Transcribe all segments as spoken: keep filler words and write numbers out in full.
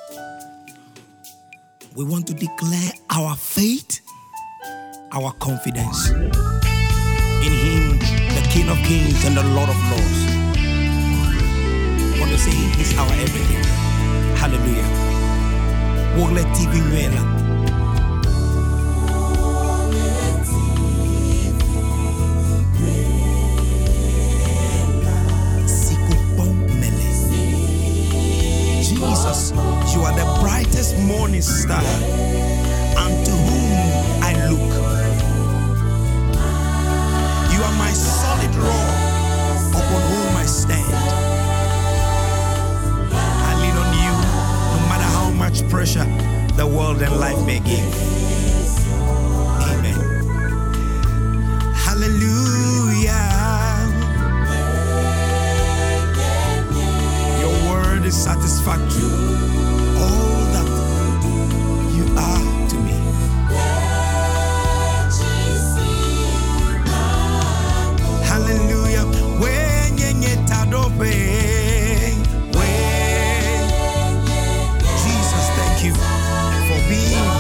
We want to declare our faith, our confidence in Him, the King of Kings and the Lord of Lords. We want to say He's our everything. Hallelujah. Wole T V Nwela. Jesus, you are the brightest morning star, unto whom I look. You are my solid rock, upon whom I stand. I lean on you, no matter how much pressure the world and life may give. Amen. Hallelujah. Is satisfactory, all that you are to me. Hallelujah. When you tadobe, when Jesus, thank you for being.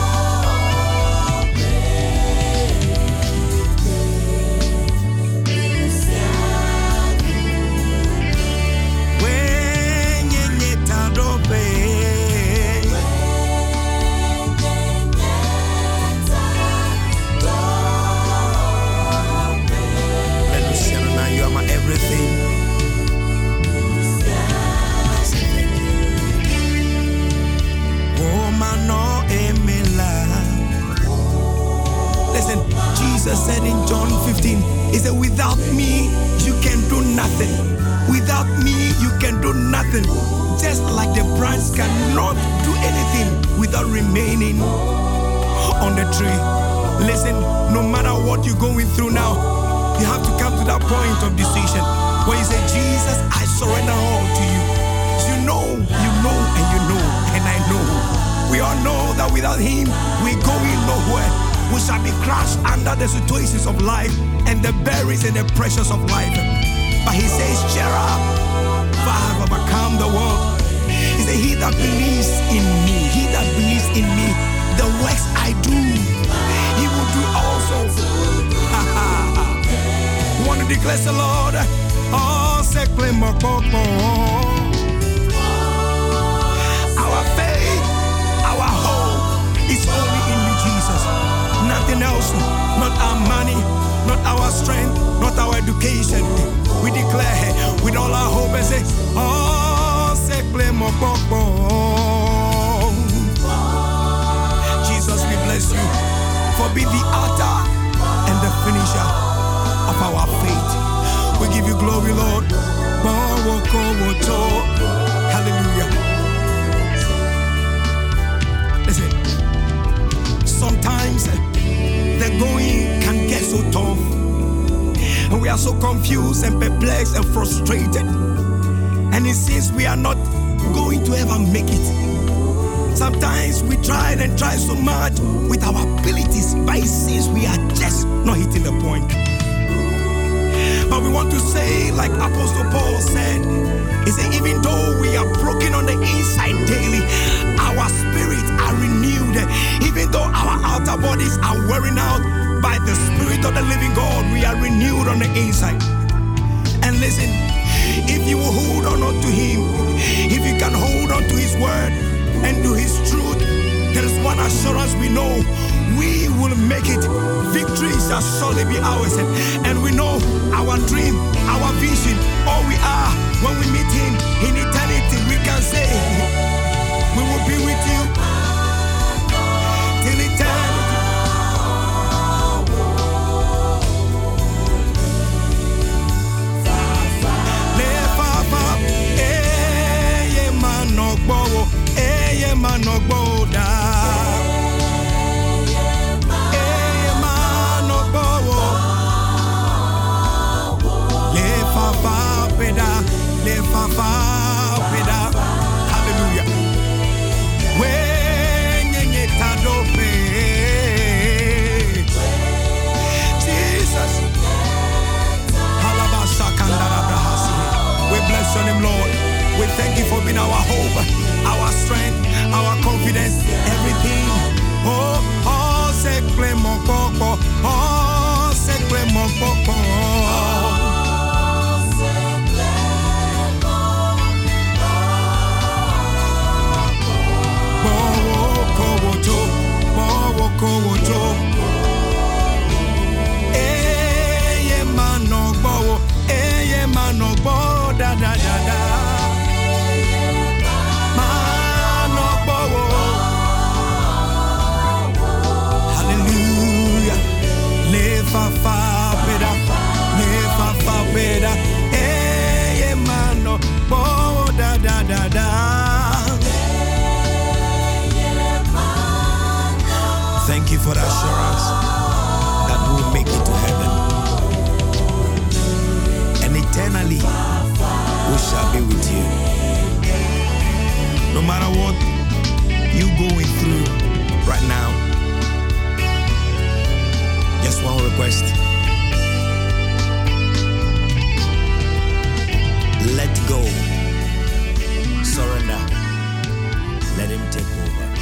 Jesus said in John fifteen, He said, without me, you can do nothing. Without me, you can do nothing. Just like the branch cannot do anything without remaining on the tree. Listen, no matter what you're going through now, you have to come to that point of decision where you say, Jesus, I surrender all to you. You know, you know, and you know, and I know. We all know that without Him, we're going nowhere. We shall be crushed under the situations of life and the berries and the pressures of life. But He says, cheer up, for I have overcome the world. He said, he that believes in me, he that believes in me, the works I do, he will do also. We want to declare the Lord, oh, our faith, our hope is only in you, Jesus. Nothing else, not our money, not our strength, not our education. We declare with all our hope and say, oh, Jesus, we bless you for being the author and the finisher of our faith. We give you glory, Lord. Hallelujah. Listen, sometimes the going can get so tough, and we are so confused and perplexed and frustrated, and it seems we are not going to ever make it. Sometimes we try and try so much with our abilities, but it seems we are just not hitting the point. But we want to say, like Apostle Paul said, he said, even though we are broken on the inside daily, our spirits are renewed. Even though our outer bodies are wearing out, by the Spirit of the living God, we are renewed on the inside. And listen, if you will hold on to Him, if you can hold on to His word and to His truth, there is one assurance we know: we will make it. Victory shall surely be ours. And we know our dream, our vision, all we are when we meet Him in eternity. We can say, we will be with you till eternity. Eye manogboda, eye manogbowo, le fafa peda, le fafa peda, hallelujah. When you tadope, Jesus, halabasa kandara brahasi. We bless your name, Lord. We thank you for being our hope, our strength, got assurance that we'll make it to heaven. And eternally, we shall be with you. No matter what you're going through right now, just one request. Let go. Surrender. Let him take over.